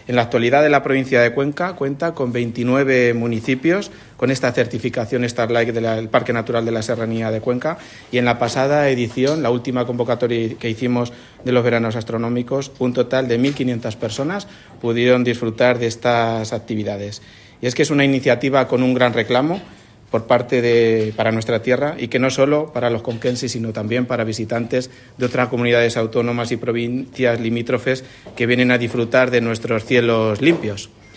En la actualidad, la provincia de Cuenca cuenta con 29 municipios con esta certificación Starlight del Parque Natural de la Serranía de Cuenca, y en la pasada edición, la última convocatoria que hicimos de los veranos astronómicos, un total de 1.500 personas pudieron disfrutar de estas actividades. Y es que es una iniciativa con un gran reclamo para nuestra tierra, y que no solo para los conquenses, sino también para visitantes de otras comunidades autónomas y provincias limítrofes que vienen a disfrutar de nuestros cielos limpios.